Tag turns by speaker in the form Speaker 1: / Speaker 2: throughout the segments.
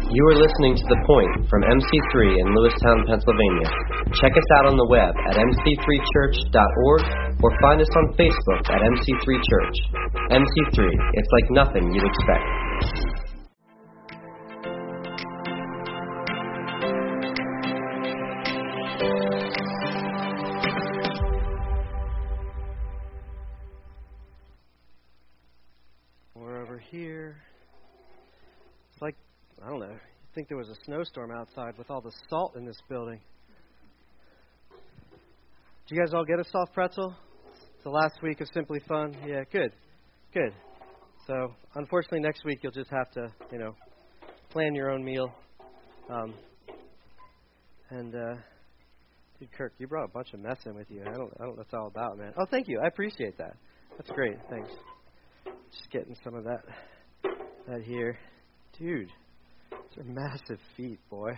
Speaker 1: You are listening to The Point from MC3 in Lewistown, Pennsylvania. Check us out on the web at mc3church.org or find us on Facebook at MC3 Church. MC3, it's like nothing you'd expect.
Speaker 2: We're over here. It's like, I don't know, you'd think there was a snowstorm outside with all the salt in this building. Did you guys all get a soft pretzel? It's the last week of Simply Fun. Yeah, good. Good. So, unfortunately, next week you'll just have to, plan your own meal. Dude, Kirk, you brought a bunch of mess in with you. I don't know what that's all about, man. Oh, thank you. I appreciate that. That's great. Thanks. Just getting some of that here. Dude, those are massive feet, boy.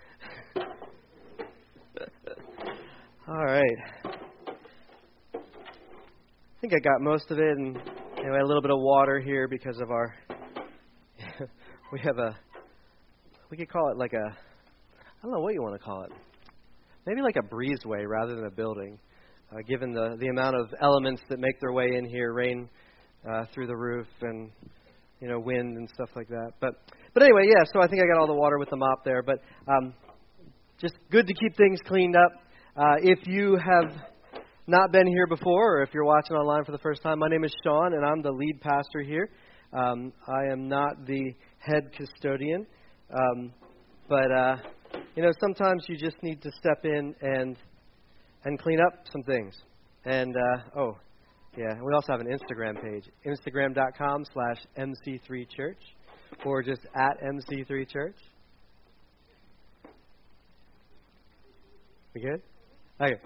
Speaker 2: All right. I think I got most of it, and anyway, a little bit of water here because of our, we could call it like I don't know what you want to call it. Maybe like a breezeway rather than a building, given the amount of elements that make their way in here, rain through the roof and, wind and stuff like that. But anyway, yeah, so I think I got all the water with the mop there. But just good to keep things cleaned up. If you have not been here before, or if you're watching online for the first time, my name is Sean, and I'm the lead pastor here. I am not the head custodian. But sometimes you just need to step in and clean up some things. And, we also have an Instagram page, instagram.com/MC3Church, or just at MC3Church. We good? Okay.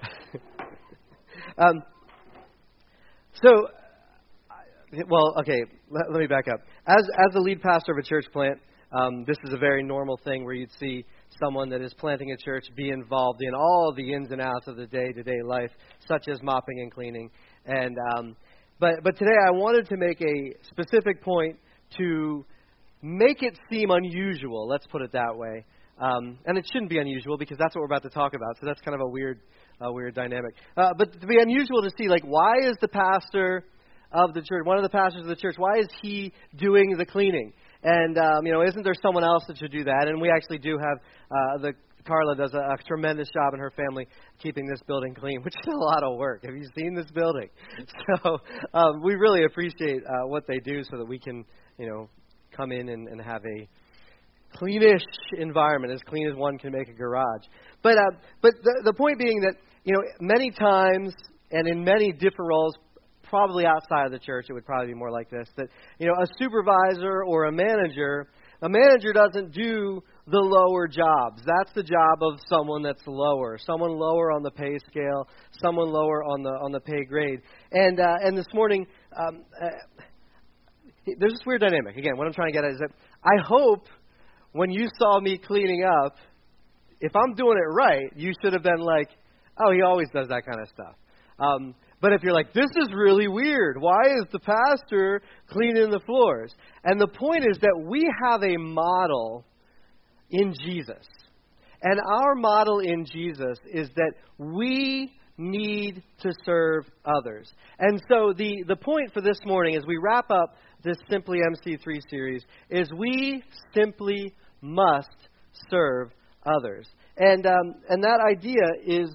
Speaker 2: Let me back up. As the lead pastor of a church plant, this is a very normal thing where you'd see someone that is planting a church be involved in all the ins and outs of the day-to-day life, such as mopping and cleaning. And but today I wanted to make a specific point to make it seem unusual. Let's put it that way. And it shouldn't be unusual because that's what we're about to talk about. So that's kind of a weird dynamic. But to be unusual to see, why is the pastor of the church, one of the pastors of the church, why is he doing the cleaning? And, isn't there someone else that should do that? And we actually do have, Carla does a tremendous job in her family keeping this building clean, which is a lot of work. Have you seen this building? So we really appreciate what they do so that we can, come in and have a cleanish environment, as clean as one can make a garage. But the point being that, many times and in many different roles, probably outside of the church, it would probably be more like this, that, a supervisor or a manager doesn't do the lower jobs. That's the job of someone that's lower, someone lower on the pay scale, someone lower on the pay grade. And this morning, there's this weird dynamic. Again, what I'm trying to get at is that I hope when you saw me cleaning up, if I'm doing it right, you should have been like, oh, he always does that kind of stuff. But if you're like, this is really weird, why is the pastor cleaning the floors? And the point is that we have a model in Jesus. And our model in Jesus is that we need to serve others. And so the point for this morning as we wrap up this Simply MC3 series is we simply must serve others. And that idea is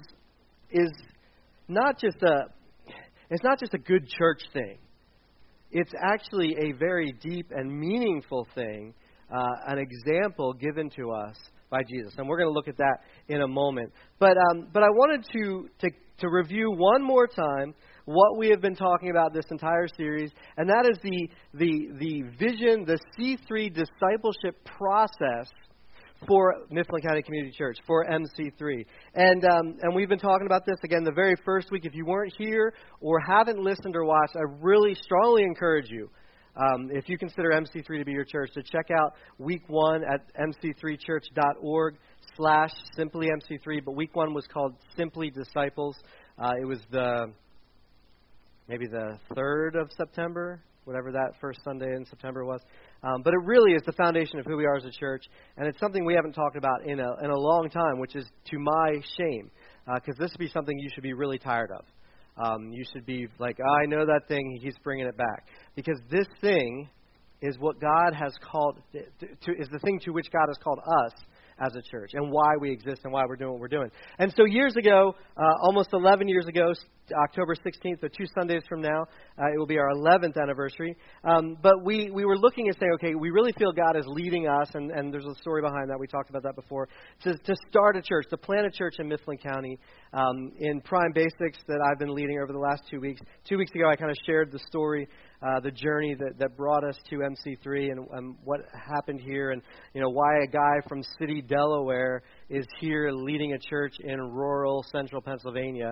Speaker 2: not just a good church thing. It's actually a very deep and meaningful thing, an example given to us by Jesus. And we're going to look at that in a moment. But I wanted to review one more time what we have been talking about this entire series, and that is the vision, the C3 discipleship process for Mifflin County Community Church, for MC3. And we've been talking about this, again, the very first week. If you weren't here or haven't listened or watched, I really strongly encourage you, if you consider MC3 to be your church, to check out week 1 at mc3church.org/simplymc3. But week 1 was called Simply Disciples. It was maybe the 3rd of September, whatever that first Sunday in September was. But it really is the foundation of who we are as a church, and it's something we haven't talked about in a long time, which is to my shame, because this would be something you should be really tired of. You should be like, I know that thing, he keeps bringing it back. Because this thing is what God has called, is the thing to which God has called us as a church, and why we exist and why we're doing what we're doing. And so years ago, almost 11 years ago, October 16th, so 2 Sundays from now, it will be our 11th anniversary. But we were looking and saying, okay, we really feel God is leading us, and there's a story behind that. We talked about that before, to start a church, to plant a church in Mifflin County in Prime Basics that I've been leading over the last 2 weeks. 2 weeks ago, I kind of shared the story, the journey that brought us to MC3 and what happened here, and why a guy from City, Delaware is here leading a church in rural central Pennsylvania.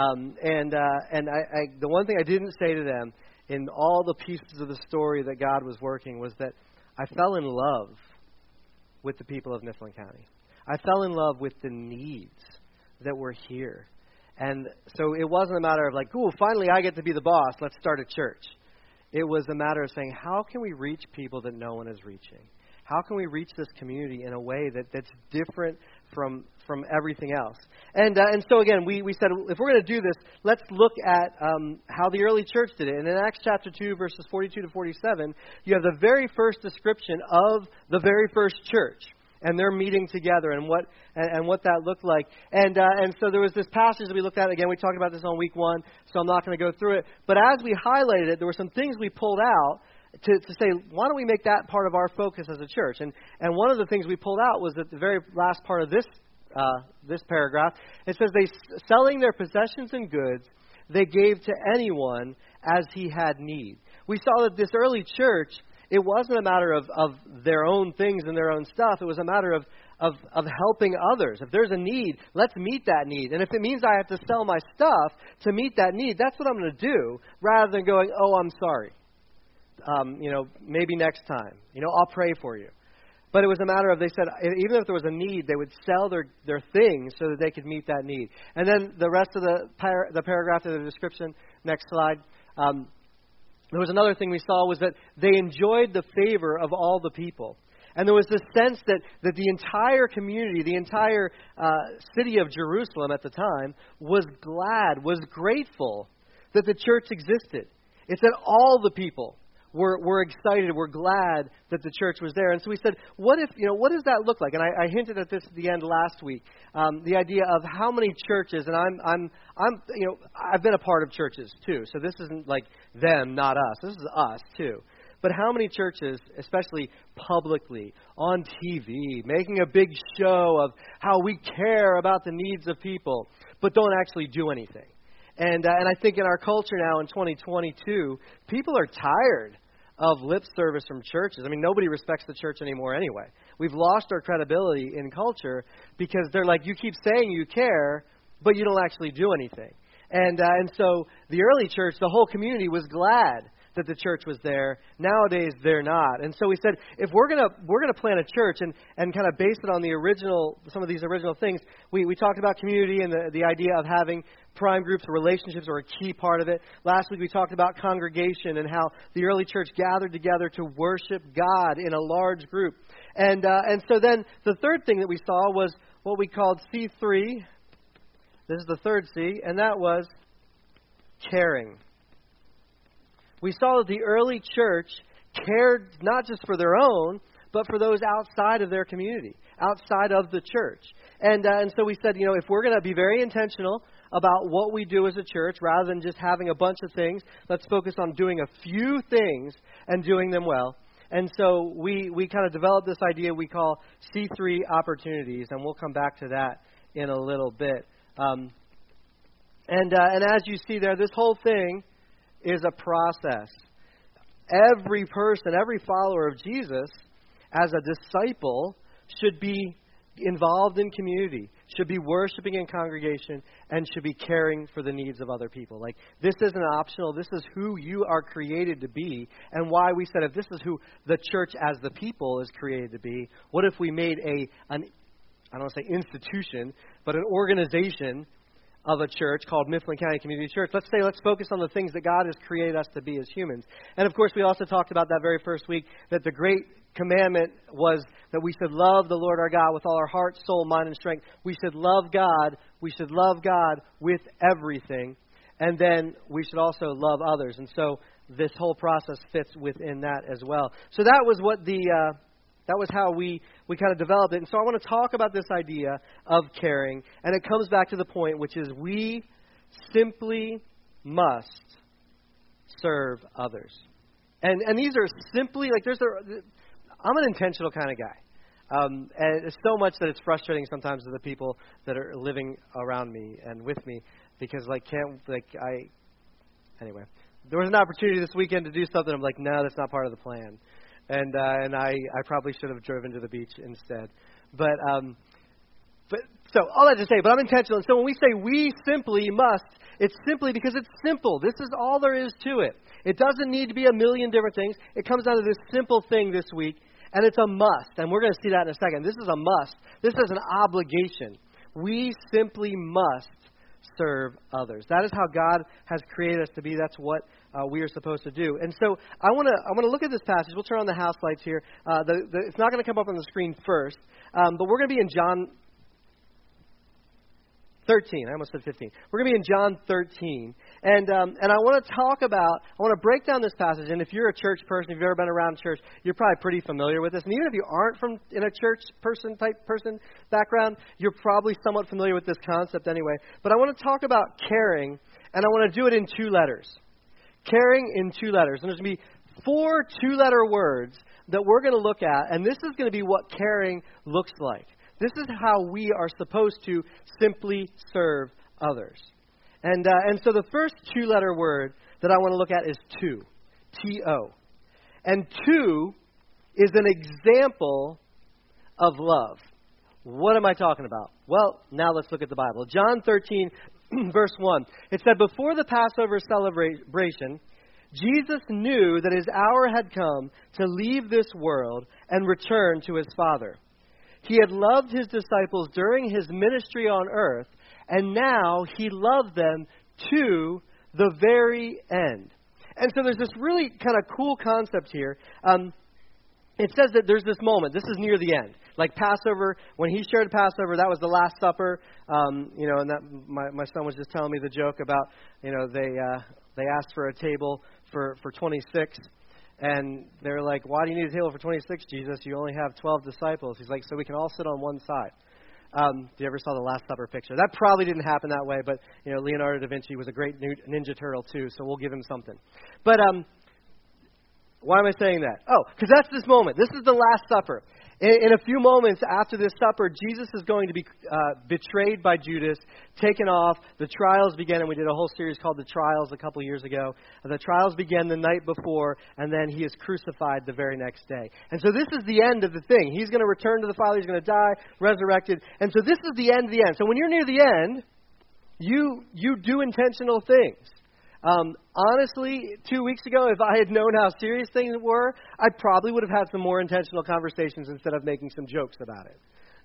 Speaker 2: The one thing I didn't say to them in all the pieces of the story that God was working was that I fell in love with the people of Mifflin County. I fell in love with the needs that were here. And so it wasn't a matter of like, ooh, finally I get to be the boss, let's start a church. It was a matter of saying, how can we reach people that no one is reaching? How can we reach this community in a way that's different from everything else? And so again, we said, if we're going to do this, let's look at how the early church did it. And in Acts chapter 2, verses 42 to 47, you have the very first description of the very first church and their meeting together and what that looked like. And so there was this passage that we looked at. Again, we talked about this on week 1, so I'm not going to go through it. But as we highlighted it, there were some things we pulled out to say, why don't we make that part of our focus as a church? And one of the things we pulled out was that the very last part of this paragraph, it says, they selling their possessions and goods, they gave to anyone as he had need. We saw that this early church, it wasn't a matter of their own things and their own stuff. It was a matter of helping others. If there's a need, let's meet that need. And if it means I have to sell my stuff to meet that need, that's what I'm going to do, rather than going, oh, I'm sorry. Maybe next time. I'll pray for you. But it was a matter of, they said, even if there was a need, they would sell their things so that they could meet that need. And then the rest of the paragraph of the description, next slide, there was another thing we saw was that they enjoyed the favor of all the people. And there was this sense that the entire community, the entire city of Jerusalem at the time, was glad, was grateful that the church existed. It said all the people were excited, were glad that the church was there. And so we said, what does that look like? And I hinted at this at the end last week, the idea of how many churches, and I've been a part of churches too, so this isn't like them, not us. This is us too. But how many churches, especially publicly, on TV, making a big show of how we care about the needs of people, but don't actually do anything? And I think in our culture now in 2022, people are tired of lip service from churches. I mean, nobody respects the church anymore anyway. We've lost our credibility in culture because they're like, you keep saying you care, but you don't actually do anything. And so the early church, the whole community was glad that the church was there. Nowadays, they're not. And so we said, if we're gonna plant a church and kind of base it on some of these original things, we talked about community and the idea of having prime groups, relationships are a key part of it. Last week we talked about congregation and how the early church gathered together to worship God in a large group. And so then the third thing that we saw was what we called C3. This is the third C, and that was caring. We saw that the early church cared not just for their own, but for those outside of their community, outside of the church. And so we said, if we're going to be very intentional about what we do as a church, rather than just having a bunch of things, let's focus on doing a few things and doing them well. And so we kind of developed this idea we call C3 opportunities, and we'll come back to that in a little bit. And as you see there, this whole thing is a process. Every person, every follower of Jesus, as a disciple, should be involved in community, should be worshiping in congregation, and should be caring for the needs of other people. Like, this isn't optional. This is who you are created to be, and why we said if this is who the church as the people is created to be, what if we made I don't want to say institution, but an organization of a church called Mifflin County Community Church, let's focus on the things that God has created us to be as humans. And of course, we also talked about that very first week, that the great commandment was that we should love the Lord our God with all our heart, soul, mind, and strength. We should love God. We should love God with everything. And then we should also love others. And so this whole process fits within that as well. So that was what that was how we kind of developed it. And so I want to talk about this idea of caring. And it comes back to the point, which is we simply must serve others. And these are simply, like, I'm an intentional kind of guy. And it's so much that it's frustrating sometimes to the people that are living around me and with me. Because, anyway. There was an opportunity this weekend to do something. I'm like, no, that's not part of the plan. And I probably should have driven to the beach instead. But so all that to say, but I'm intentional. And so when we say we simply must, it's simply because it's simple. This is all there is to it. It doesn't need to be a million different things. It comes down to this simple thing this week, and it's a must. And we're going to see that in a second. This is a must. This is an obligation. We simply must serve others. That is how God has created us to be. That's what we are supposed to do. And so I want to look at this passage. We'll turn on the house lights here. It's not going to come up on the screen first, but we're going to be in John 13. I almost said 15. We're going to be in John 13. And I want to break down this passage. And if you're a church person, if you've ever been around church, you're probably pretty familiar with this. And even if you aren't in a church type person background, you're probably somewhat familiar with this concept anyway. But I want to talk about caring, and I want to do it in 2 letters. Caring in 2 letters. And there's going to be 4 2-letter words that we're going to look at. And this is going to be what caring looks like. This is how we are supposed to simply serve others. And so the first 2-letter word that I want to look at is to. T-O. And to is an example of love. What am I talking about? Well, now let's look at the Bible. John 13, verse 1. It said, before the Passover celebration, Jesus knew that his hour had come to leave this world and return to his Father. He had loved his disciples during his ministry on earth, and now he loved them to the very end. And so there's this really kind of cool concept here. It says that there's this moment. This is near the end. Like Passover, when he shared Passover, that was the Last Supper. And that my son was just telling me the joke about, they asked for a table for 26. And they're like, why do you need a table for 26, Jesus? You only have 12 disciples. He's like, so we can all sit on one side. If you ever saw the Last Supper picture. That probably didn't happen that way, but Leonardo da Vinci was a great Ninja Turtle too, so we'll give him something. But why am I saying that? Oh, because that's this moment. This is the Last Supper. In a few moments after this supper, Jesus is going to be betrayed by Judas, taken off. The trials begin, and we did a whole series called The Trials a couple years ago. The trials began the night before, and then he is crucified the very next day. And so this is the end of the thing. He's going to return to the Father. He's going to die, resurrected. And so this is the end of the end. So when you're near the end, you do intentional things. Honestly, 2 weeks ago, if I had known how serious things were, I probably would have had some more intentional conversations instead of making some jokes about it.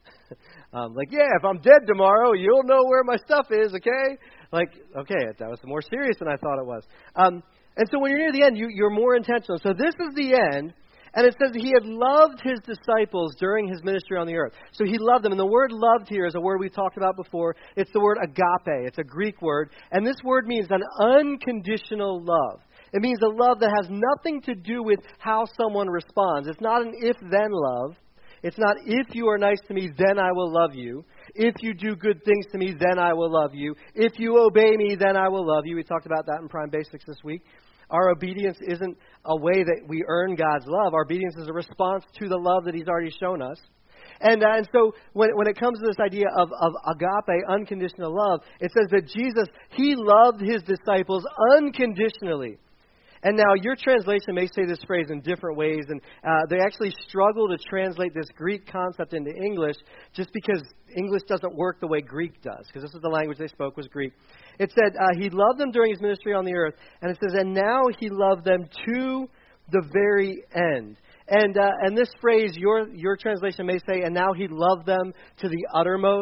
Speaker 2: If I'm dead tomorrow, you'll know where my stuff is, okay? That was more serious than I thought it was. And so when you're near the end, you're more intentional. So this is the end. And it says that he had loved his disciples during his ministry on the earth. So he loved them. And the word loved here is a word we've talked about before. It's the word agape. It's a Greek word. And this word means an unconditional love. It means a love that has nothing to do with how someone responds. It's not an if-then love. It's not if you are nice to me, then I will love you. If you do good things to me, then I will love you. If you obey me, then I will love you. We talked about that in Prime Basics this week. Our obedience isn't a way that we earn God's love. Our obedience is a response to the love that he's already shown us. And so when it comes to this idea of agape, unconditional love, it says that Jesus, he loved his disciples unconditionally. And now your translation may say this phrase in different ways, and they actually struggle to translate this Greek concept into English just because English doesn't work the way Greek does, because this is the language they spoke was Greek. It said he loved them during his ministry on the earth, and it says, and now he loved them to the very end. And this phrase, your translation may say, and now he loved them to the uttermost.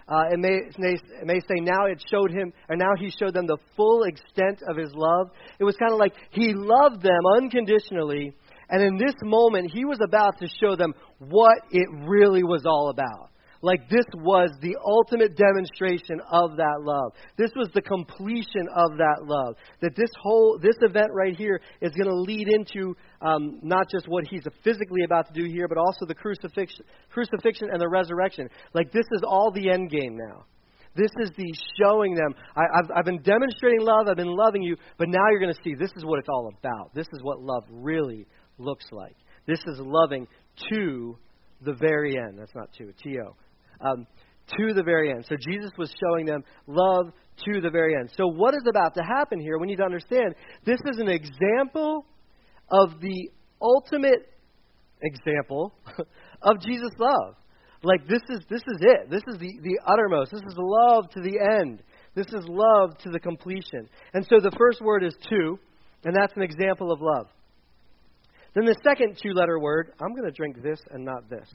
Speaker 2: it may say now it showed him, or now he showed them the full extent of his love. It was kind of like he loved them unconditionally, and in this moment he was about to show them what it really was all about. Like this was the ultimate demonstration of that love. This was the completion of that love. That this event right here is going to lead into not just what he's physically about to do here, but also the crucifixion and the resurrection. Like this is all the end game now. This is the showing them, I've been demonstrating love, I've been loving you, but now you're going to see this is what it's all about. This is what love really looks like. This is loving to the very end. That's not to, T-O. To the very end. So Jesus was showing them love to the very end. So what is about to happen here? We need to understand this is an example of the ultimate example of Jesus' love. Like this is it. This is the uttermost. This is love to the end. This is love to the completion. And so the first word is to, and that's an example of love. Then the second two-letter word, I'm going to drink this and not this.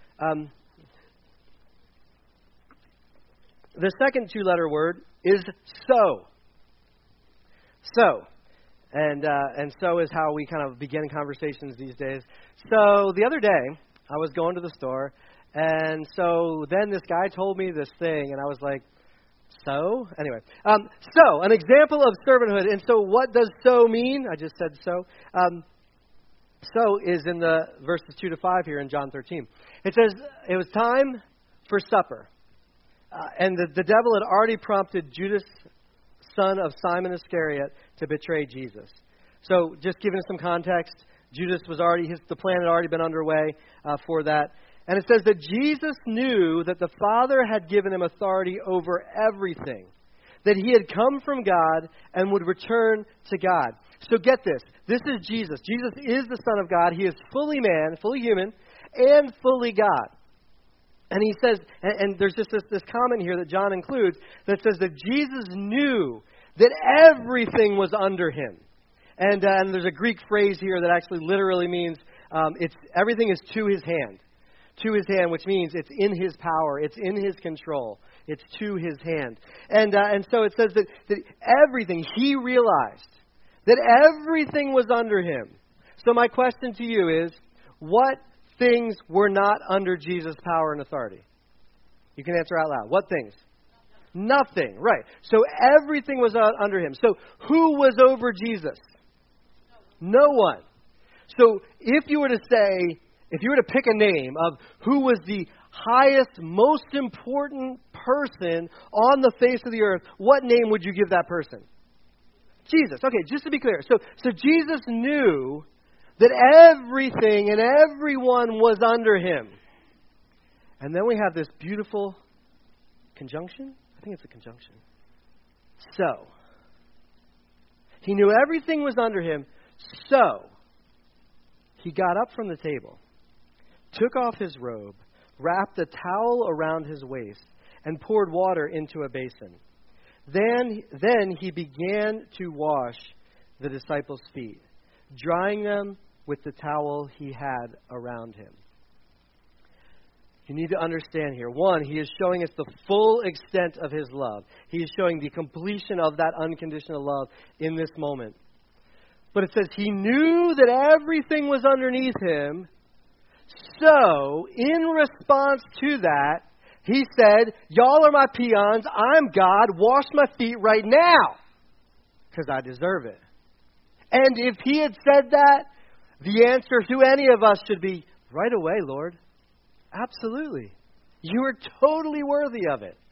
Speaker 2: The second two-letter word is so. So. And so is how we kind of begin conversations these days. So the other day, I was going to the store, and so then this guy told me this thing, and I was like, so? Anyway, so, an example of servanthood. And so what does so mean? I just said so. So is in the verses 2 to 5 here in John 13. It says, it was time for supper. And the devil had already prompted Judas, son of Simon Iscariot, to betray Jesus. So just giving some context, Judas was the plan had already been underway for that. And it says that Jesus knew that the Father had given him authority over everything, that he had come from God and would return to God. So get this. This is Jesus. Jesus is the Son of God. He is fully man, fully human, and fully God. And he says, and there's just this comment here that John includes that says that Jesus knew that everything was under him. And there's a Greek phrase here that actually literally means everything is to his hand. To his hand, which means it's in his power, it's in his control, it's to his hand. And so it says that everything, he realized that everything was under him. So my question to you is, what things were not under Jesus' power and authority? You can answer out loud. What things? Nothing. Right. So everything was under him. So who was over Jesus? No one. So if you were to pick a name of who was the highest, most important person on the face of the earth, what name would you give that person? Jesus. Okay, just to be clear. So Jesus knew that everything and everyone was under him. And then we have this beautiful conjunction. I think it's a conjunction. So. He knew everything was under him. So. He got up from the table, took off his robe, wrapped a towel around his waist, and poured water into a basin. Then he began to wash the disciples' feet, drying them with the towel he had around him. You need to understand here. One, he is showing us the full extent of his love. He is showing the completion of that unconditional love in this moment. But it says he knew that everything was underneath him. So, in response to that, he said, y'all are my peons. I'm God. Wash my feet right now. Because I deserve it. And if he had said that, the answer to any of us should be, right away, Lord. Absolutely. You are totally worthy of it.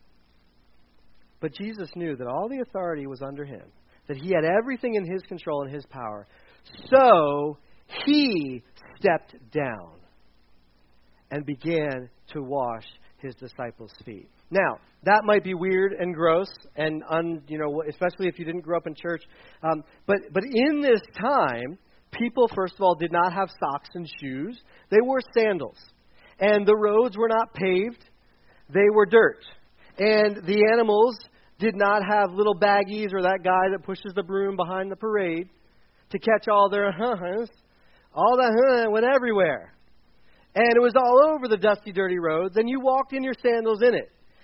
Speaker 2: But Jesus knew that all the authority was under him. That he had everything in his control and his power. So, he stepped down and began to wash his disciples' feet. Now, that might be weird and gross, and especially if you didn't grow up in church. But in this time, people, first of all, did not have socks and shoes. They wore sandals. And the roads were not paved. They were dirt. And the animals did not have little baggies or that guy that pushes the broom behind the parade to catch all their huh-hus. All that went everywhere. And it was all over the dusty, dirty roads, and you walked in your sandals in it.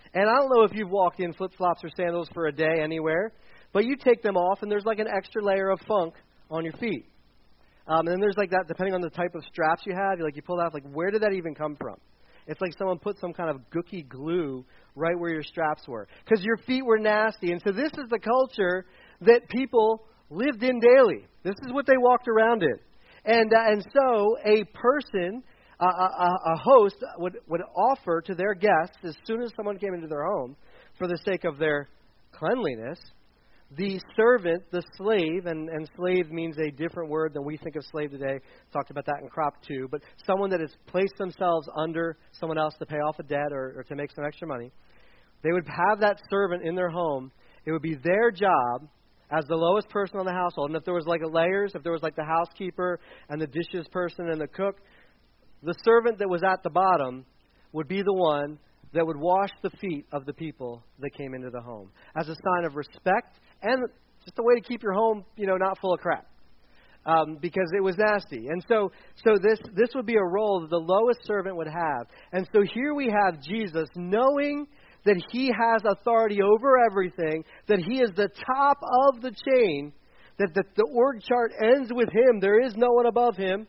Speaker 2: And I don't know if you've walked in flip-flops or sandals for a day anywhere, but you take them off, and there's like an extra layer of funk on your feet. And then there's like that, depending on the type of straps you have, you pull that off, where did that even come from? It's like someone put some kind of gooky glue right where your straps were, because your feet were nasty. And so this is the culture that people lived in daily. This is what they walked around in. And so a person, a host, would offer to their guests, as soon as someone came into their home, for the sake of their cleanliness, the servant, the slave, and slave means a different word than we think of slave today. Talked about that in Crop 2. But someone that has placed themselves under someone else to pay off a debt or to make some extra money. They would have that servant in their home. It would be their job as the lowest person on the household. And if there was like layers, if there was like the housekeeper and the dishes person and the cook, the servant that was at the bottom would be the one that would wash the feet of the people that came into the home as a sign of respect and just a way to keep your home, not full of crap, because it was nasty. And so this would be a role that the lowest servant would have. And so here we have Jesus knowing that he has authority over everything, that he is the top of the chain, that the org chart ends with him. There is no one above him.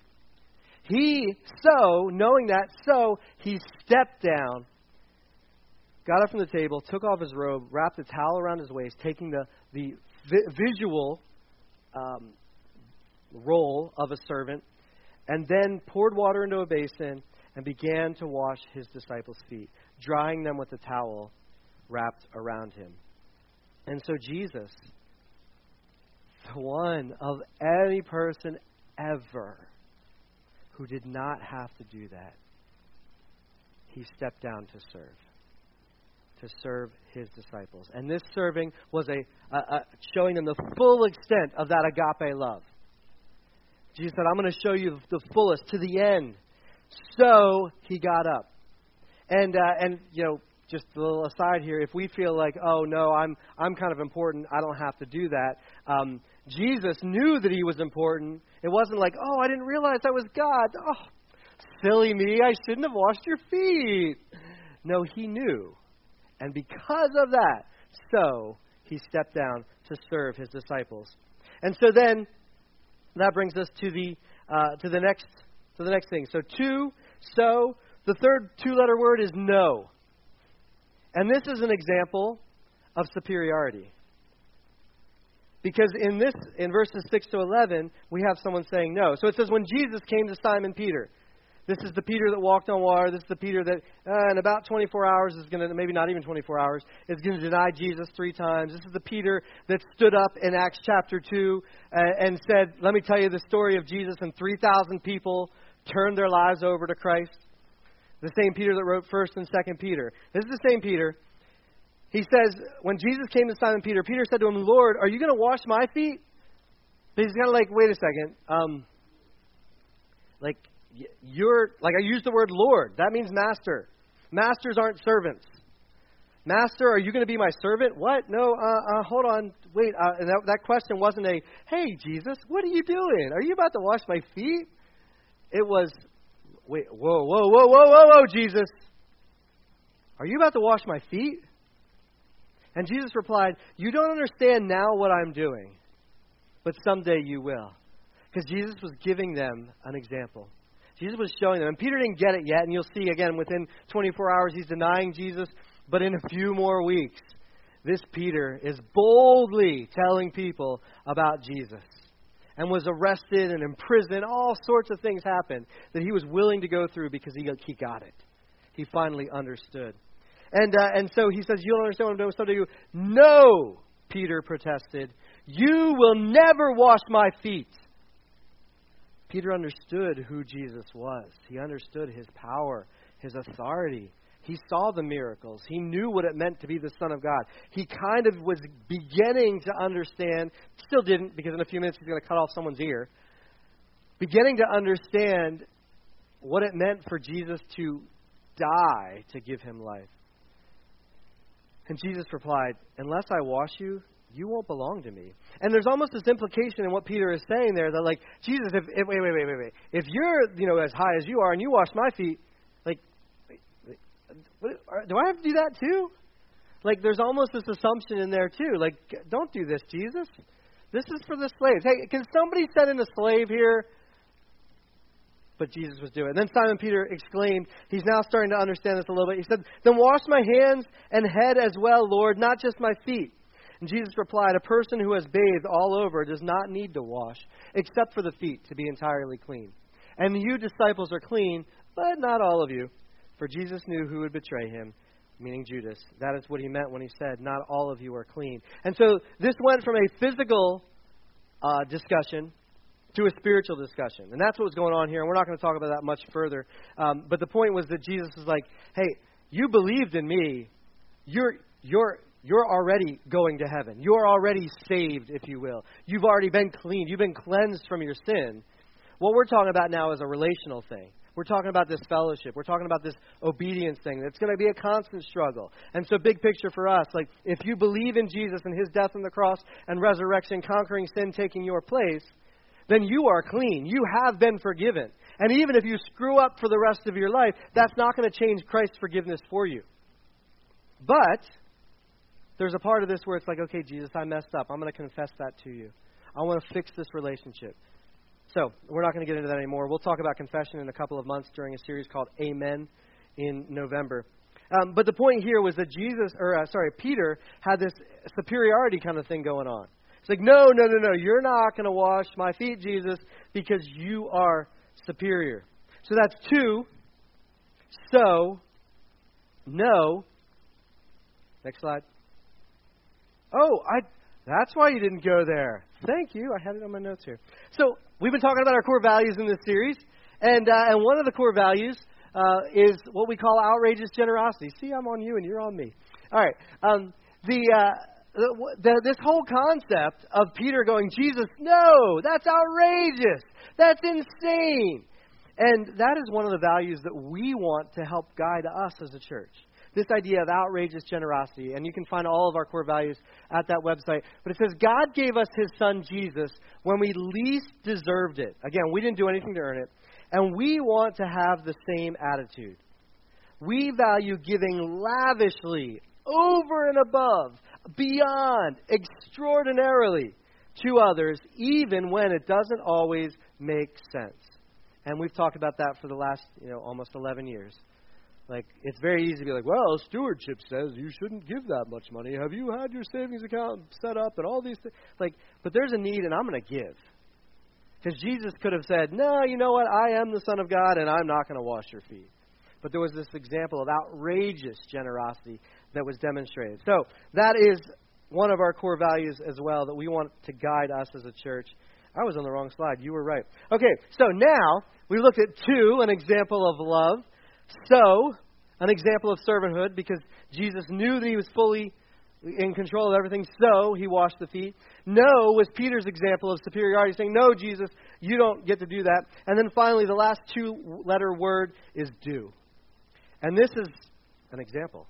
Speaker 2: Knowing that, he stepped down, got up from the table, took off his robe, wrapped a towel around his waist, taking the visual role of a servant, and then poured water into a basin and began to wash his disciples' feet, drying them with the towel wrapped around him. And so Jesus, the one of any person ever who did not have to do that, he stepped down to serve his disciples. And this serving was showing them the full extent of that agape love. Jesus said, I'm going to show you the fullest to the end. So he got up. And just a little aside here, if we feel like, oh no, I'm kind of important, I don't have to do that. Jesus knew that he was important. It wasn't like, oh, I didn't realize that was God. Oh, silly me, I shouldn't have washed your feet. No, he knew. And because of that, he stepped down to serve his disciples. And so then that brings us to the next thing. So the third two-letter word is no. And this is an example of superiority. Because in verses 6 to 11, we have someone saying no. So it says, when Jesus came to Simon Peter, this is the Peter that walked on water. This is the Peter that in about 24 hours is going to, maybe not even 24 hours, is going to deny Jesus 3 times. This is the Peter that stood up in Acts chapter 2 and said, let me tell you the story of Jesus, and 3,000 people turned their lives over to Christ. The same Peter that wrote 1st and 2nd Peter. This is the same Peter. He says, when Jesus came to Simon Peter, Peter said to him, Lord, are you going to wash my feet? But he's kind of like, wait a second. I used the word Lord. That means master. Masters aren't servants. Master, are you going to be my servant? What? No, hold on. Wait, and that question wasn't a, hey, Jesus, what are you doing? Are you about to wash my feet? It was, wait, whoa, Jesus. Are you about to wash my feet? And Jesus replied, you don't understand now what I'm doing, but someday you will. Because Jesus was giving them an example. Jesus was showing them. And Peter didn't get it yet. And you'll see, again, within 24 hours, he's denying Jesus. But in a few more weeks, this Peter is boldly telling people about Jesus. And was arrested and imprisoned. All sorts of things happened that he was willing to go through because he got it. He finally understood. And so he says, you don't understand what I'm doing. So do you. No, Peter protested. You will never wash my feet. Peter understood who Jesus was. He understood his power, his authority. He saw the miracles. He knew what it meant to be the Son of God. He kind of was beginning to understand, still didn't, because in a few minutes he's going to cut off someone's ear, beginning to understand what it meant for Jesus to die to give him life. And Jesus replied, unless I wash you, you won't belong to me. And there's almost this implication in what Peter is saying there that, like, Jesus, wait. If you're, as high as you are and you wash my feet, like, do I have to do that too? like there's almost this assumption in there too. Like, don't do this, Jesus. This is for the slaves. Hey, can somebody send in a slave here? But Jesus was doing it. And then Simon Peter exclaimed, he's now starting to understand this a little bit. He said, then wash my hands and head as well, Lord, not just my feet. And Jesus replied, a person who has bathed all over does not need to wash, except for the feet, to be entirely clean. And you disciples are clean, but not all of you. For Jesus knew who would betray him, meaning Judas. That is what he meant when he said, not all of you are clean. And so this went from a physical discussion to a spiritual discussion. And that's what was going on here. And we're not going to talk about that much further. But the point was that Jesus was like, hey, you believed in me. You're already going to heaven. You're already saved, if you will. You've already been cleaned. You've been cleansed from your sin. What we're talking about now is a relational thing. We're talking about this fellowship. We're talking about this obedience thing. It's going to be a constant struggle. And so big picture for us, like if you believe in Jesus and his death on the cross and resurrection, conquering sin, taking your place, then you are clean. You have been forgiven. And even if you screw up for the rest of your life, that's not going to change Christ's forgiveness for you. But there's a part of this where it's like, okay, Jesus, I messed up. I'm going to confess that to you. I want to fix this relationship. So we're not going to get into that anymore. We'll talk about confession in a couple of months during a series called Amen in November. But the point here was that Peter had this superiority kind of thing going on. It's like, no, you're not going to wash my feet, Jesus, because you are superior. So that's 2. So, no. Next slide. Oh, that's why you didn't go there. Thank you. I had it on my notes here. So we've been talking about our core values in this series, and one of the core values is what we call outrageous generosity. See, I'm on you and you're on me. All right. This whole concept of Peter going, Jesus, no, that's outrageous. That's insane. And that is one of the values that we want to help guide us as a church. This idea of outrageous generosity. And you can find all of our core values at that website. But it says, God gave us his son Jesus when we least deserved it. Again, we didn't do anything to earn it. And we want to have the same attitude. We value giving lavishly, over and above, beyond, extraordinarily to others, even when it doesn't always make sense. And we've talked about that for the last, almost 11 years. Like, it's very easy to be like, well, stewardship says you shouldn't give that much money. Have you had your savings account set up and all these things? Like, but there's a need, and I'm going to give. Because Jesus could have said, no, you know what? I am the Son of God, and I'm not going to wash your feet. But there was this example of outrageous generosity that was demonstrated. So that is one of our core values as well that we want to guide us as a church. I was on the wrong slide. You were right. Okay, so now we looked at 2, an example of love. So, an example of servanthood, because Jesus knew that he was fully in control of everything, so he washed the feet. No was Peter's example of superiority, saying, no, Jesus, you don't get to do that. And then finally, the last 2-letter word is do. And this is an example.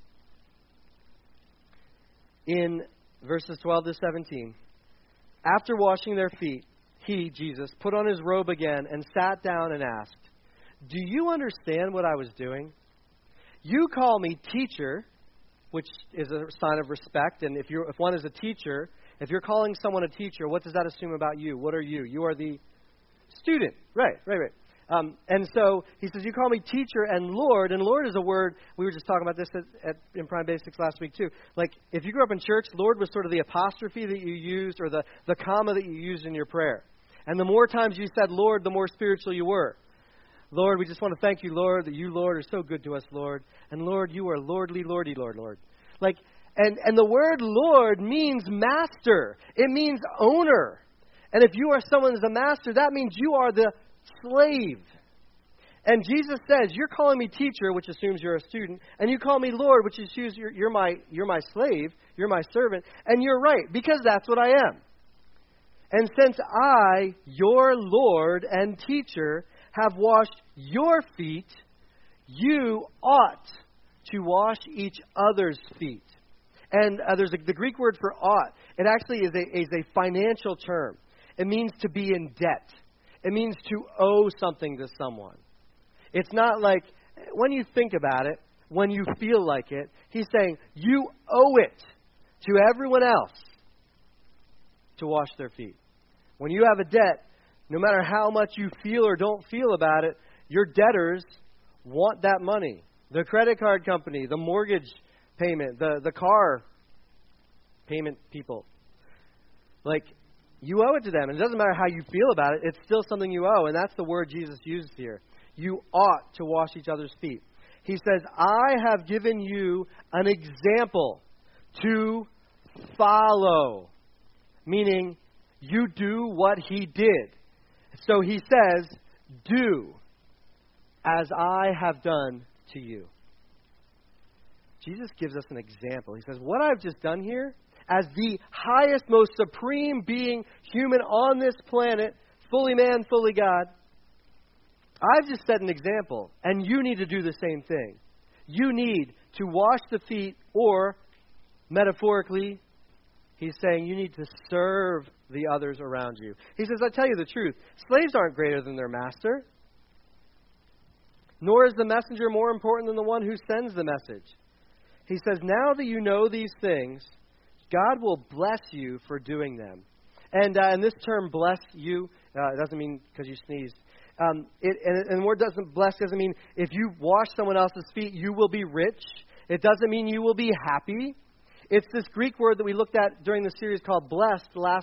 Speaker 2: In verses 12 to 17, after washing their feet, he, Jesus, put on his robe again and sat down and asked, do you understand what I was doing? You call me teacher, which is a sign of respect. And if one is a teacher, if you're calling someone a teacher, what does that assume about you? What are you? You are the student. Right. And so he says, you call me teacher and Lord. And Lord is a word, we were just talking about this in Prime Basics last week too. Like, if you grew up in church, Lord was sort of the apostrophe that you used or the comma that you used in your prayer. And the more times you said Lord, the more spiritual you were. Lord, we just want to thank you, Lord, that you, Lord, are so good to us, Lord. And Lord, you are lordly, lordy, Lord. Like, and the word Lord means master. It means owner. And if you are someone as a master, that means you are the slave. And Jesus says, you're calling me teacher, which assumes you're a student, and you call me Lord, which assumes you're my slave, you're my servant, and you're right, because that's what I am. And since I, your Lord and teacher, have washed your feet, you ought to wash each other's feet. And there's the Greek word for ought. It actually is a financial term. It means to be in debt. It means to owe something to someone. It's not like, when you think about it, when you feel like it. He's saying you owe it to everyone else to wash their feet. When you have a debt, no matter how much you feel or don't feel about it, your debtors want that money. The credit card company, the mortgage payment, the car payment people. Like, you owe it to them. And it doesn't matter how you feel about it. It's still something you owe. And that's the word Jesus uses here. You ought to wash each other's feet. He says, I have given you an example to follow. Meaning, you do what he did. So he says, do as I have done to you. Jesus gives us an example. He says, what I've just done here, as the highest, most supreme being human on this planet, fully man, fully God, I've just set an example, and you need to do the same thing. You need to wash the feet, or, metaphorically, he's saying you need to serve the others around you. He says, I tell you the truth, slaves aren't greater than their master, nor is the messenger more important than the one who sends the message. He says, now that you know these things, God will bless you for doing them. And this term, bless you, it doesn't mean because you sneezed. And the word doesn't mean if you wash someone else's feet, you will be rich. It doesn't mean you will be happy. It's this Greek word that we looked at during the series called blessed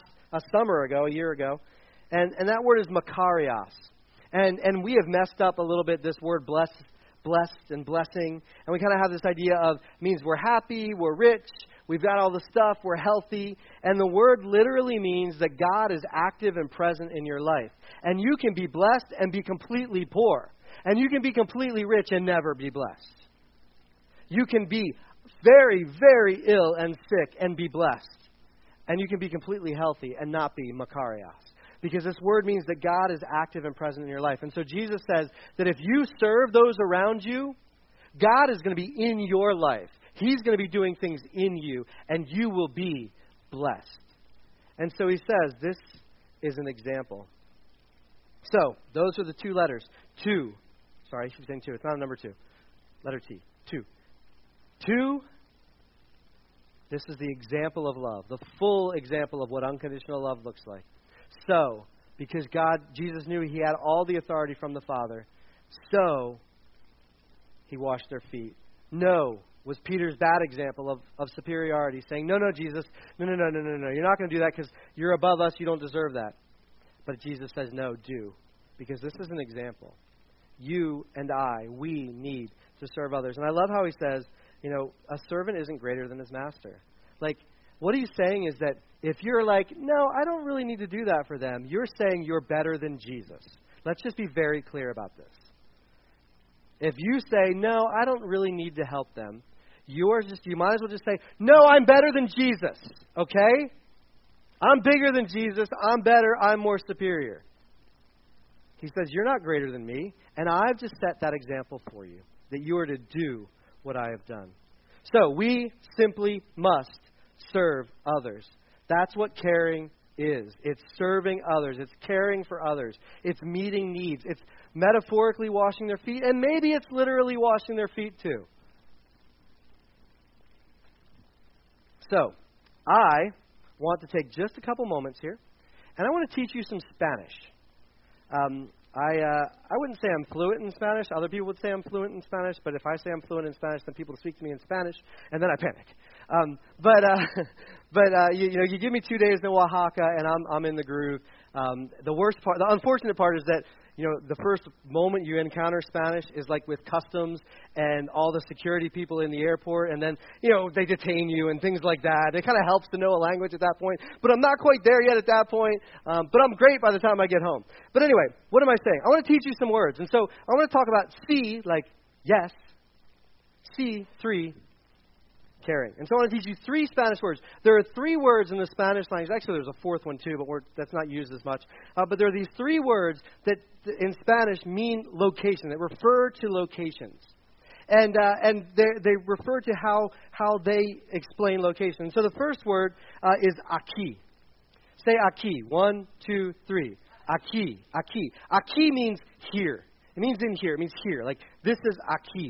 Speaker 2: a year ago. And that word is makarios. And we have messed up a little bit this word blessed and blessing. And we kind of have this idea of, means we're happy, we're rich, we've got all the stuff, we're healthy. And the word literally means that God is active and present in your life. And you can be blessed and be completely poor. And you can be completely rich and never be blessed. You can be very, very ill and sick and be blessed. And you can be completely healthy and not be makarios. Because this word means that God is active and present in your life. And so Jesus says that if you serve those around you, God is going to be in your life. He's going to be doing things in you, and you will be blessed. And so he says this is an example. So, those are the two letters. Two. Sorry, I should be saying two. It's not a number two. Letter T. Two. Two. This is the example of love. The full example of what unconditional love looks like. So, because Jesus knew he had all the authority from the Father, so he washed their feet. No was Peter's bad example of superiority, saying, no, Jesus, no, you're not going to do that because you're above us, you don't deserve that. But Jesus says, no, do, because this is an example. You and I, we need to serve others. And I love how he says, a servant isn't greater than his master. Like, what he's saying is that if you're like, no, I don't really need to do that for them, you're saying you're better than Jesus. Let's just be very clear about this. If you say, no, I don't really need to help them, you might as well just say, no, I'm better than Jesus, okay? I'm bigger than Jesus, I'm better, I'm more superior. He says, you're not greater than me, and I've just set that example for you, that you are to do what I have done. So we simply must serve others. That's what caring is. It's serving others. It's caring for others. It's meeting needs. It's metaphorically washing their feet, and maybe it's literally washing their feet too. So, I want to take just a couple moments here, and I want to teach you some Spanish. I wouldn't say I'm fluent in Spanish. Other people would say I'm fluent in Spanish, but if I say I'm fluent in Spanish, then people speak to me in Spanish, and then I panic. You give me 2 days in Oaxaca, and I'm in the groove. The unfortunate part is that the first moment you encounter Spanish is like with customs and all the security people in the airport, and then they detain you and things like that. It kind of helps to know a language at that point, but I'm not quite there yet at that point. But I'm great by the time I get home. But anyway, what am I saying? I want to teach you some words, and so I want to talk about sí, like yes, sí, 3. Caring. And so I want to teach you 3 Spanish words. There are 3 words in the Spanish language. Actually, there's a 4th one too, but that's not used as much. But there are these 3 words that in Spanish mean location, that refer to locations. And they refer to how they explain location. So the first word is aquí. Say aquí. 1, 2, 3. Aquí. Aquí. Aquí means here. It means in here. It means here. Like, this is aquí.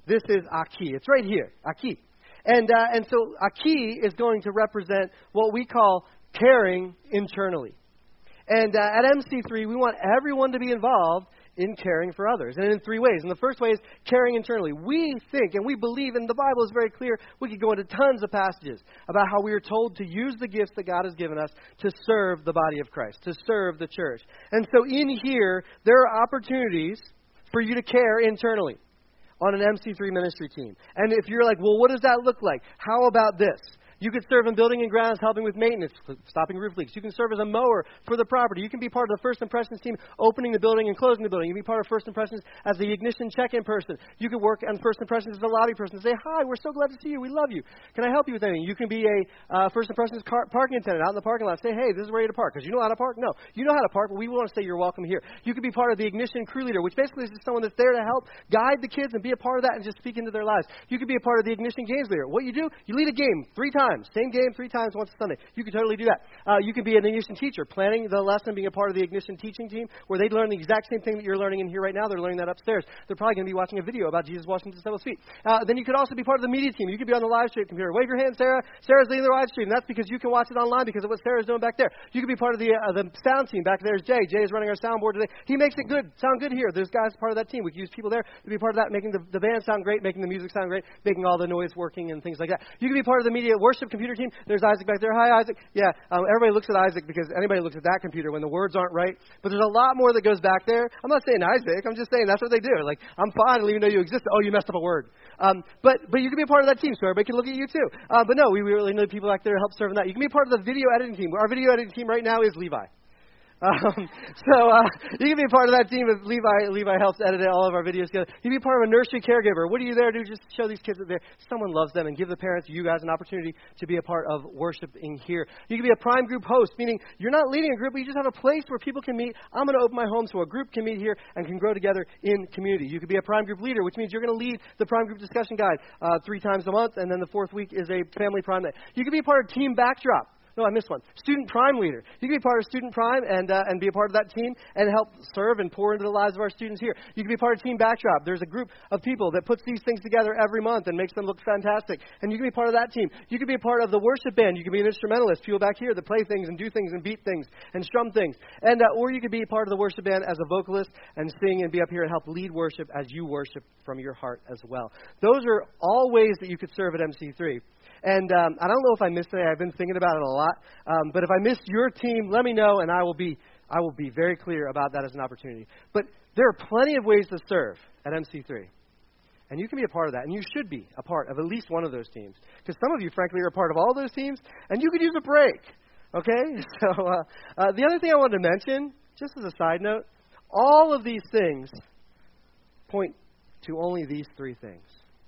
Speaker 2: This is Aki. It's right here, Aki. And so Aki is going to represent what we call caring internally. And at MC3, we want everyone to be involved in caring for others, and in three ways. And the first way is caring internally. We think and we believe, and the Bible is very clear, we could go into tons of passages about how we are told to use the gifts that God has given us to serve the body of Christ, to serve the church. And so in here, there are opportunities for you to care internally on an MC3 ministry team. And if you're like, well, what does that look like? How about this? You could serve in building and grounds, helping with maintenance, stopping roof leaks. You can serve as a mower for the property. You can be part of the First Impressions team, opening the building and closing the building. You can be part of First Impressions as the ignition check-in person. You could work on First Impressions as a lobby person. Say, hi, we're so glad to see you. We love you. Can I help you with anything? You can be a First Impressions parking attendant out in the parking lot. Say, hey, this is where you to park. Because you know how to park? No. You know how to park, but we want to say you're welcome here. You could be part of the ignition crew leader, which basically is just someone that's there to help guide the kids and be a part of that and just speak into their lives. You could be a part of the ignition games leader. What you do, you lead a game 3 times. Same game 3 times once a Sunday. You can totally do that. You can be an ignition teacher, planning the lesson, being a part of the ignition teaching team, where they learn the exact same thing that you're learning in here right now. They're learning that upstairs. They're probably going to be watching a video about Jesus washing the disciples' feet. Then you could also be part of the media team. You could be on the live stream computer. Wave your hand, Sarah. Sarah's leading the live stream. That's because you can watch it online because of what Sarah's doing back there. You could be part of the sound team. Back there's Jay. Jay is running our soundboard today. He makes it good, sound good here. There's guys part of that team. We can use people there to be part of that, making the band sound great, making the music sound great, making all the noise working and things like that. You can be part of the media worship computer team. There's Isaac back there. Hi, Isaac. Yeah, everybody looks at Isaac because anybody looks at that computer when the words aren't right. But there's a lot more that goes back there. I'm not saying Isaac. I'm just saying that's what they do. Like, I'm fine. I don't even know you exist. Oh, you messed up a word. But you can be a part of that team, so everybody can look at you too. But no, we really need people back there to help serve in that. You can be a part of the video editing team. Our video editing team right now is Levi. You can be a part of that team if Levi helps edit all of our videos together. You can be part of a nursery caregiver. What are you there to do? Just show these kids that someone loves them and give the parents, you guys, an opportunity to be a part of worshiping here. You can be a prime group host, meaning you're not leading a group, but you just have a place where people can meet. I'm going to open my home so a group can meet here and can grow together in community. You could be a prime group leader, which means you're going to lead the prime group discussion guide 3 times a month, and then the 4th week is a family prime night. You can be a part of Team Backdrop. No, I missed one. Student Prime leader. You can be part of Student Prime and be a part of that team and help serve and pour into the lives of our students here. You can be part of Team Backdrop. There's a group of people that puts these things together every month and makes them look fantastic. And you can be part of that team. You can be a part of the worship band. You can be an instrumentalist, people back here that play things and do things and beat things and strum things. And or you could be a part of the worship band as a vocalist and sing and be up here and help lead worship as you worship from your heart as well. Those are all ways that you could serve at MC3. And I don't know if I missed anything. I've been thinking about it a lot. But if I missed your team, let me know, and I will be very clear about that as an opportunity. But there are plenty of ways to serve at MC3. And you can be a part of that. And you should be a part of at least one of those teams. Because some of you, frankly, are a part of all those teams, and you could use a break. Okay? So the other thing I wanted to mention, just as a side note, all of these things point to only these 3 things.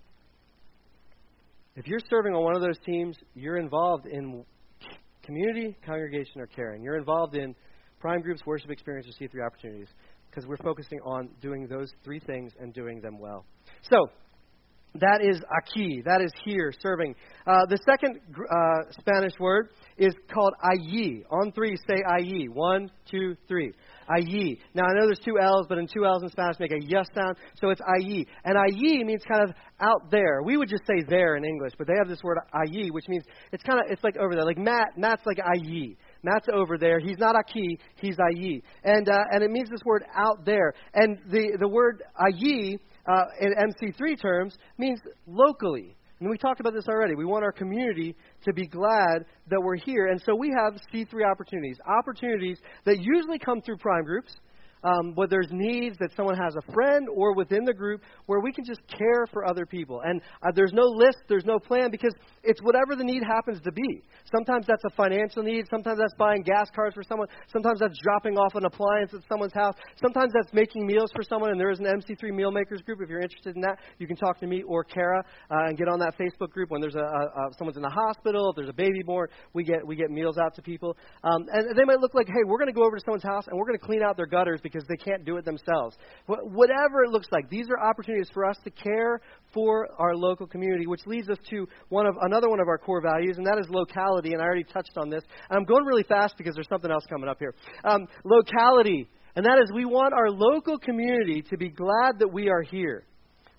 Speaker 2: If you're serving on one of those teams, you're involved in community, congregation, or caring. You're involved in prime groups, worship experience, or C3 opportunities, because we're focusing on doing those 3 things and doing them well. So that is aquí. That is here, serving. The second Spanish word is called allí. On 3, say allí. 1, 2, 3. Allí. Now, I know there's 2 L's, but in 2 L's in Spanish make a yes sound, so it's allí. And allí means kind of out there. We would just say there in English, but they have this word allí, which means it's like over there. Like Matt's like allí. Matt's over there. He's not aquí, he's allí. And it means this word out there. And the word allí in MC3 terms means locally. And we talked about this already. We want our community to be glad that we're here. And so we have C3 opportunities that usually come through prime groups, where there's needs that someone has a friend or within the group where we can just care for other people. And there's no list, there's no plan, because it's whatever the need happens to be. Sometimes that's a financial need. Sometimes that's buying gas cards for someone. Sometimes that's dropping off an appliance at someone's house. Sometimes that's making meals for someone, and there is an MC3 Meal Makers group. If you're interested in that, you can talk to me or Kara and get on that Facebook group. When there's someone's in the hospital, if there's a baby born, we get meals out to people. And they might look like, hey, we're going to go over to someone's house, and we're going to clean out their gutters because they can't do it themselves. Whatever it looks like, these are opportunities for us to care for our local community, which leads us to another one of our core values, and that is locality. And I already touched on this. And I'm going really fast because there's something else coming up here. Locality, and that is we want our local community to be glad that we are here.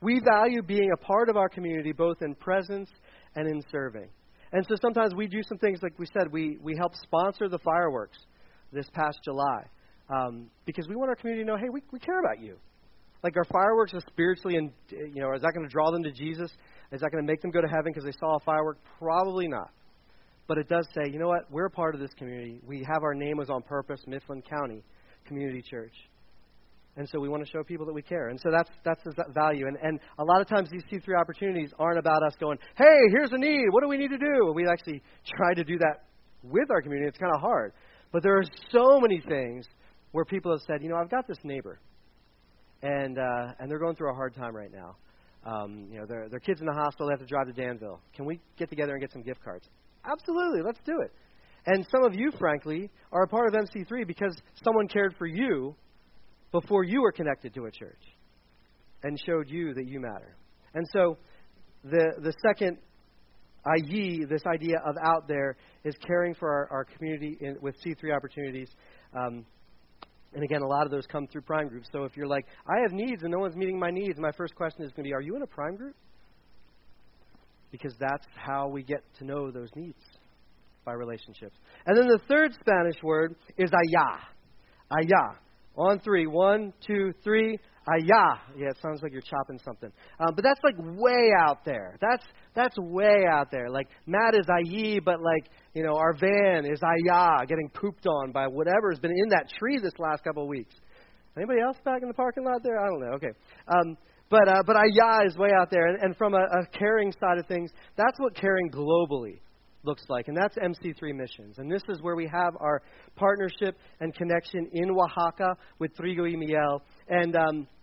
Speaker 2: We value being a part of our community both in presence and in serving. And so sometimes we do some things, like we said, we help sponsor the fireworks this past July because we want our community to know, hey, we care about you. Like, our fireworks are spiritually, and is that going to draw them to Jesus? Is that going to make them go to heaven because they saw a firework? Probably not. But it does say, you know what, we're a part of this community. We have our name was on purpose, Mifflin County Community Church. And so we want to show people that we care. And so that's the value. And a lot of times these C3 opportunities aren't about us going, hey, here's a need. What do we need to do? We actually try to do that with our community. It's kind of hard. But there are so many things where people have said, I've got this neighbor. And they're going through a hard time right now. Their kid's in the hospital. They have to drive to Danville. Can we get together and get some gift cards? Absolutely. Let's do it. And some of you, frankly, are a part of MC3 because someone cared for you before you were connected to a church and showed you that you matter. And so the second IE, this idea of out there, is caring for our community with C3 opportunities. And again, a lot of those come through Prime groups. So if you're like, I have needs and no one's meeting my needs, my first question is going to be, are you in a Prime group? Because that's how we get to know those needs, by relationships. And then the third Spanish word is allá. Allá. On three. 1, 2, 3. Allá. Yeah, it sounds like you're chopping something. But that's like way out there. That's way out there. Like, Matt is allí, but our van is allá, getting pooped on by whatever has been in that tree this last couple of weeks. Anybody else back in the parking lot there? I don't know. Okay. But allá is way out there. And from a caring side of things, that's what caring globally looks like. And that's MC3 Missions. And this is where we have our partnership and connection in Oaxaca with Trigo y Miel. And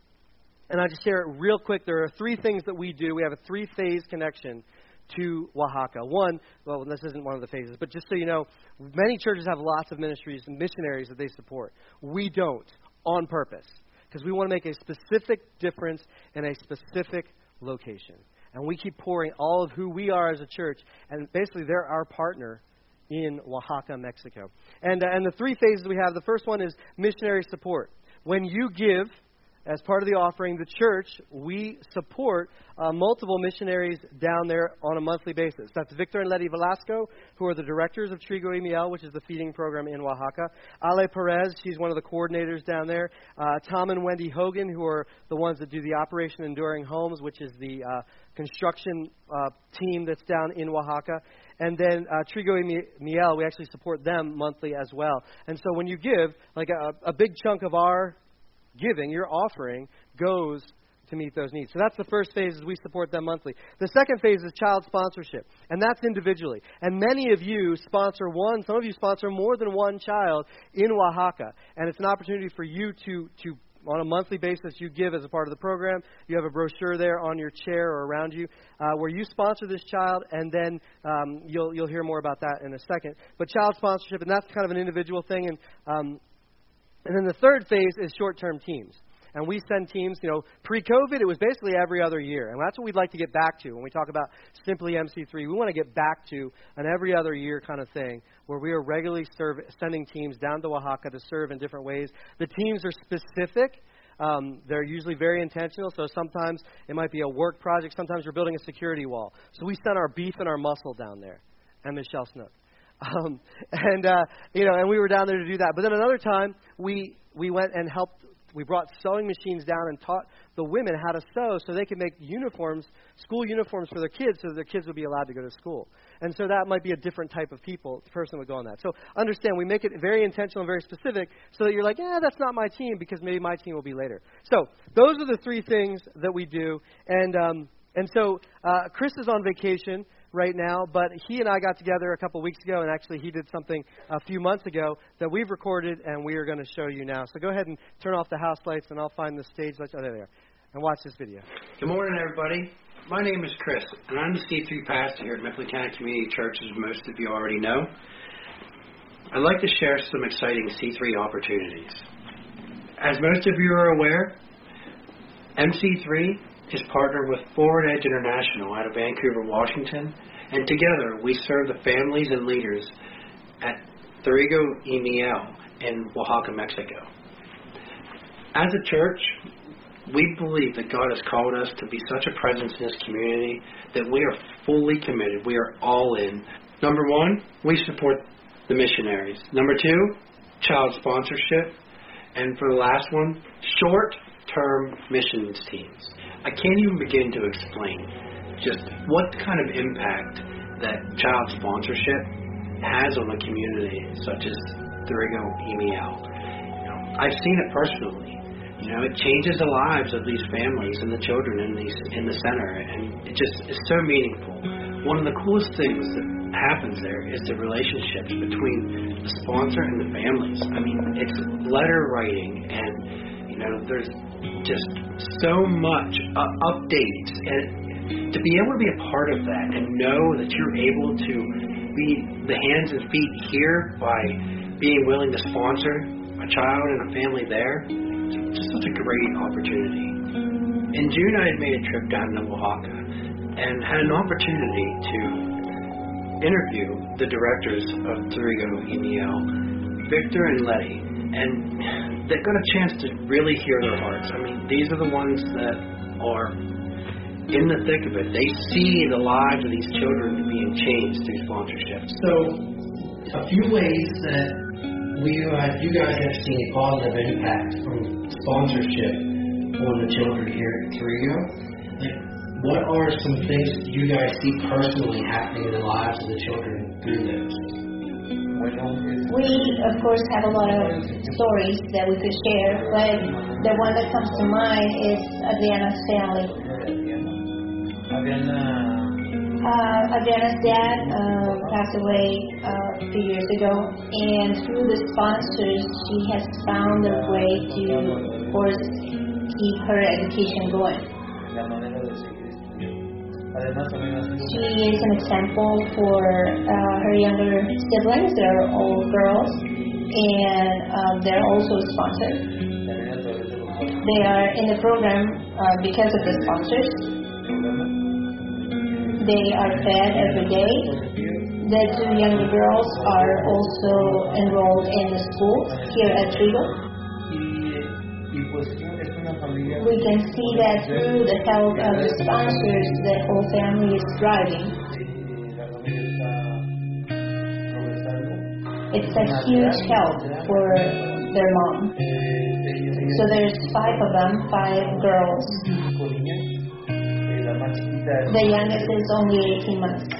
Speaker 2: I'll just share it real quick. There are 3 things that we do. We have a 3-phase connection to Oaxaca. One, well, this isn't one of the phases, but just so you know, many churches have lots of ministries and missionaries that they support. We don't, on purpose, because we want to make a specific difference in a specific location. And we keep pouring all of who we are as a church, and basically they're our partner in Oaxaca, Mexico. And the 3 phases we have, the first one is missionary support. When you give, as part of the offering, the church, we support multiple missionaries down there on a monthly basis. That's Victor and Letty Velasco, who are the directors of Trigo y Miel, which is the feeding program in Oaxaca. Ale Perez, she's one of the coordinators down there. Tom and Wendy Hogan, who are the ones that do the Operation Enduring Homes, which is the construction team that's down in Oaxaca. And then Trigo y Miel, we actually support them monthly as well. And so when you give, like a big chunk of our giving, your offering, goes to meet those needs. So that's the first phase, is we support them monthly. The second phase is child sponsorship, and that's individually. And many of you sponsor one, some of you sponsor more than one child in Oaxaca. And it's an opportunity for you to on a monthly basis, you give as a part of the program. You have a brochure there on your chair or around you where you sponsor this child, and then you'll hear more about that in a second. But child sponsorship, and that's kind of an individual thing. And then the third phase is short-term teams. And we send teams, pre-COVID, it was basically every other year. And that's what we'd like to get back to when we talk about Simply MC3. We want to get back to an every other year kind of thing where we are regularly sending teams down to Oaxaca to serve in different ways. The teams are specific. They're usually very intentional. So sometimes it might be a work project. Sometimes we're building a security wall. So we send our beef and our muscle down there. And Michelle Snook. And we were down there to do that. But then another time, we went and helped. We brought sewing machines down and taught the women how to sew so they could make uniforms, school uniforms for their kids, so that their kids would be allowed to go to school. And so that might be a different type of person would go on that. So understand, we make it very intentional and very specific so that you're like, that's not my team, because maybe my team will be later. So those are the 3 things that we do. And so Chris is on vacation right now, but he and I got together a couple weeks ago, and actually he did something a few months ago that we've recorded, and we are going to show you now. So go ahead and turn off the house lights, and I'll find the stage lights. Oh, there they are. And watch this video.
Speaker 3: Good morning, everybody. My name is Chris, and I'm the C3 pastor here at Mifflin County Community Church, as most of you already know. I'd like to share some exciting C3 opportunities. As most of you are aware, MC3 is partnered with Forward Edge International out of Vancouver, Washington, and together we serve the families and leaders at Trigo y Miel in Oaxaca, Mexico. As a church, we believe that God has called us to be such a presence in this community that we are fully committed. We are all in. Number one, we support the missionaries. Number two, child sponsorship. And for the last one, short-term missions teams. I can't even begin to explain just what kind of impact that child sponsorship has on a community such as Thurigau EMEL. I've seen it personally. It changes the lives of these families and the children in the center, and it just is so meaningful. One of the coolest things that happens there is the relationships between the sponsor and the families. I mean, it's letter writing, and there's just so much updates, and to be able to be a part of that and know that you're able to be the hands and feet here by being willing to sponsor a child and a family there, it's just such a great opportunity. In June, I had made a trip down to Oaxaca and had an opportunity to interview the directors of Thurigau EMEL, Victor and Letty, and they got a chance to really hear their hearts. I mean, these are the ones that are in the thick of it. They see the lives of these children being changed through sponsorship.
Speaker 4: So, a few ways that you guys have seen a positive impact from sponsorship on the children here at Thurigau. What are some things that you guys see personally happening in the lives of the children through this?
Speaker 5: We, of course, have a lot of stories that we could share, but the one that comes to mind is Adriana's family. Adriana's dad passed away a few years ago, and through the sponsors, she has found a way to, of course, keep her education going. She is an example for her younger siblings. They're all girls, and they're also sponsored. They are in the program because of the sponsors. They are fed every day. The two younger girls are also enrolled in the school here at Thurigau. We can see that through the help of the sponsors, the whole family is thriving. It's a huge help for their mom. So there's 5 of them, 5 girls. The youngest is only 18 months.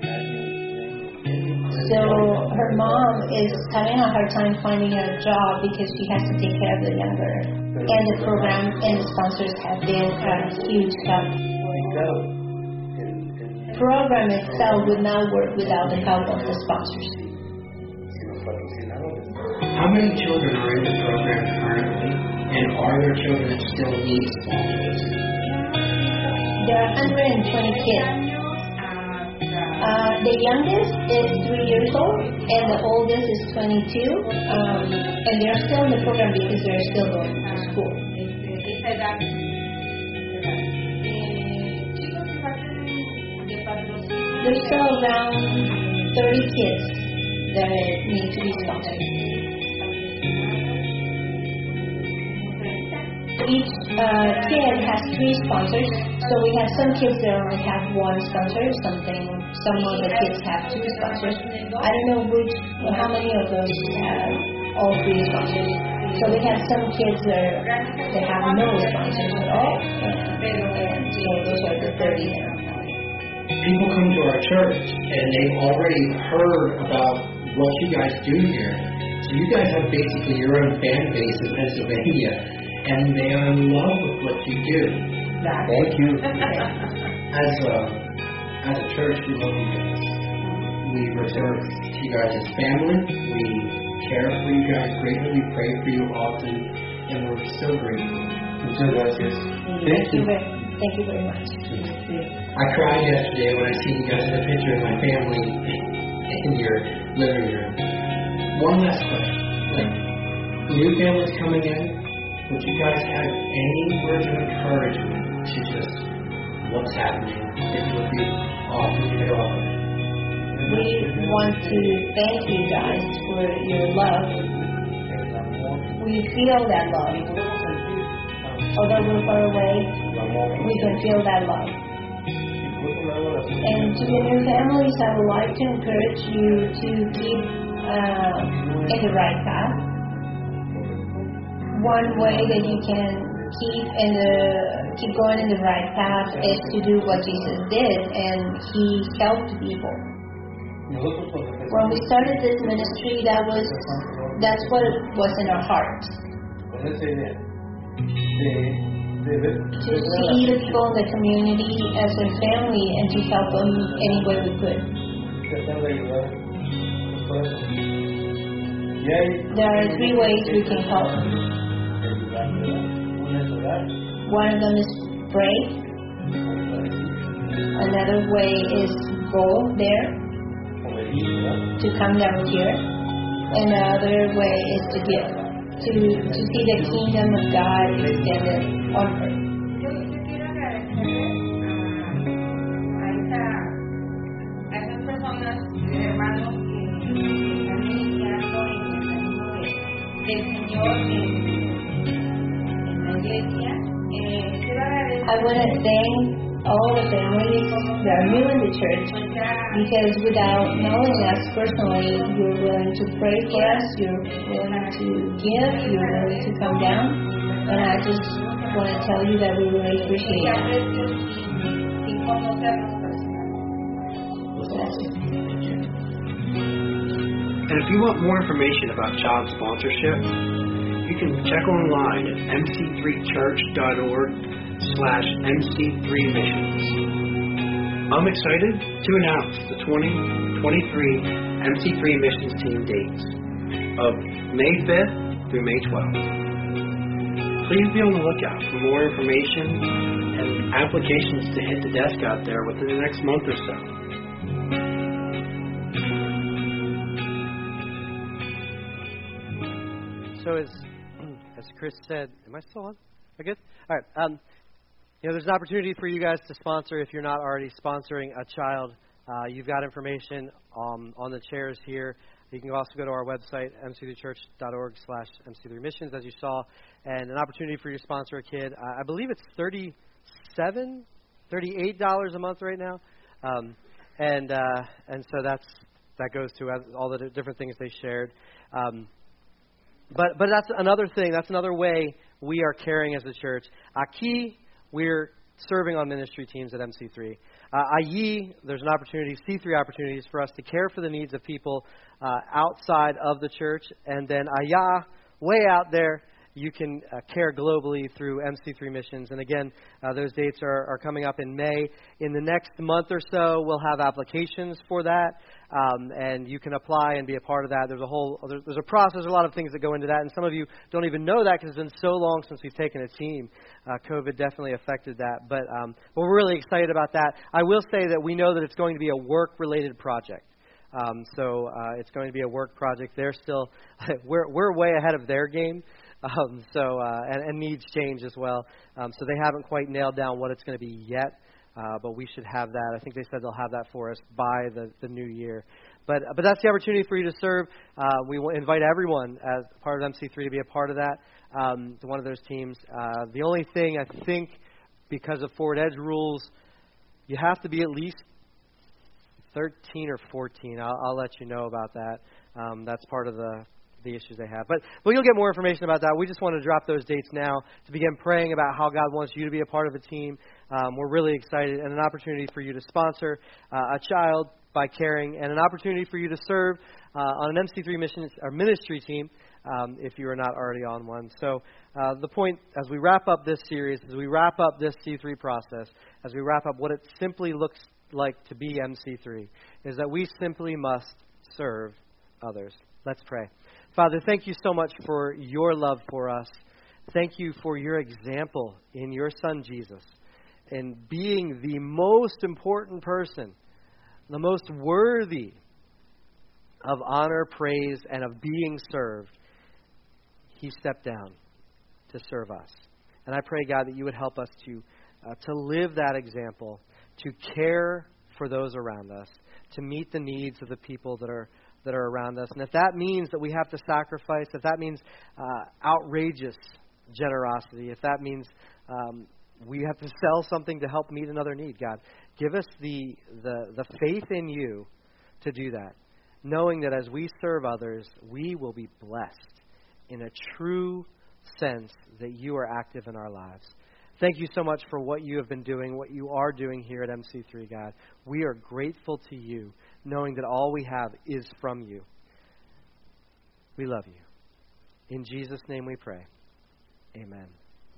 Speaker 5: So her mom is having a hard time finding a job because she has to take care of the younger. And the program and the sponsors have been a huge help. The program itself would not work without the help of the sponsors.
Speaker 4: How many children are in the program currently, and are there children that still need sponsors?
Speaker 5: There are 120 kids. The youngest is 3 years old, and the oldest is 22. And they're still in the program because they're still going to school. There's still around 30 kids that need to be sponsored. Each kid has 3 sponsors, so we have some kids that only have 1 sponsor, some of the kids have 2 sponsors. I don't know how many of those have all 3 sponsors. So we have some kids that have no sponsors at all, and so those are the 30 that are coming.
Speaker 4: People come to our church, and they've already heard about what you guys do here. So you guys have basically your own fan base in Pennsylvania, and they are in love with what you do.
Speaker 2: Thank you.
Speaker 4: As a church, we love you guys. We refer to you guys as family. We care for you guys greatly. We pray for you often, and we're so grateful.
Speaker 5: Thank you very much.
Speaker 4: I cried yesterday when I seen you guys in a picture of my family in your living room. One last question. New families coming in, would you guys have any words of encouragement to just what's happening? It would be awesome to hear all of it.
Speaker 5: We want to thank you guys for your love. We feel that love. although we're far away, we can feel that love. And to the new families, I would like to encourage you to keep in the right path. One way that you can keep going in the right path is to do what Jesus did, and He helped people. When we started this ministry, that's what was in our hearts. To see the people in the community as a family and to help them any way we could. There are 3 ways we can help. One of them is pray. Another way is go there, to come down here. And another way is to give, to see the kingdom of God extended on earth.
Speaker 6: Yo quiero agradecerle a esas personas, hermanos que están iniciando en el camino del Señor en la iglesia.
Speaker 5: I want to thank all the families that are new in the church, because without knowing us personally, you're willing to pray for us, you're willing to give, you're willing to come down, and I just want to tell you that we really appreciate it.
Speaker 3: And if you want more information about child sponsorship, you can check online at mc3church.org/mc3missions. I'm excited to announce the 2023 MC3 Missions Team dates of May 5th through May 12th. Please be on the lookout for more information and applications to hit the desk out there within the next month or so.
Speaker 2: So as Chris said, am I still on? Am I good? All right. There's an opportunity for you guys to sponsor if you're not already sponsoring a child. You've got information on the chairs here. You can also go to our website, mc3church.org/mc3missions, as you saw, and an opportunity for you to sponsor a kid. I believe it's $38 a month right now, and so that goes to all the different things they shared. But that's another thing. That's another way we are caring as a church. Aquí, we're serving on ministry teams at MC3. Allí, there's an opportunity, C3 opportunities for us to care for the needs of people outside of the church. And then allá, way out there, you can care globally through MC3 Missions. And again, those dates are coming up in May. In the next month or so, we'll have applications for that. And you can apply and be a part of that. There's a process, there's a lot of things that go into that. And some of you don't even know that because it's been so long since we've taken a team. COVID definitely affected that. But we're really excited about that. I will say that we know that it's going to be a work-related project. So it's going to be a work project. They're still, we're way ahead of their game. And needs change as well. So they haven't quite nailed down what it's going to be yet, but we should have that. I think they said they'll have that for us by the new year. But that's the opportunity for you to serve. We will invite everyone as part of MC3 to be a part of that, to one of those teams. The only thing I think, because of Forward Edge rules, you have to be at least 13 or 14. I'll let you know about that. That's part of the issues they have. But you'll get more information about that. We just want to drop those dates now to begin praying about how God wants you to be a part of a team. We're really excited, and an opportunity for you to sponsor a child by caring, and an opportunity for you to serve on an MC3 missions or ministry team if you are not already on one. So the point, as we wrap up this series, as we wrap up this C3 process, as we wrap up what it simply looks like to be MC3, is that we simply must serve others. Let's pray. Father, thank you so much for your love for us. Thank you for your example in your Son, Jesus, in being the most important person, the most worthy of honor, praise, and of being served. He stepped down to serve us. And I pray, God, that you would help us to live that example, to care for those around us, to meet the needs of the people that are around us. And if that means that we have to sacrifice, if that means outrageous generosity, if that means we have to sell something to help meet another need, God, give us the faith in you to do that, knowing that as we serve others, we will be blessed in a true sense that you are active in our lives. Thank you so much for what you have been doing, what you are doing here at MC3, God. We are grateful to you, knowing that all we have is from you. We love you. In Jesus' name we pray. Amen.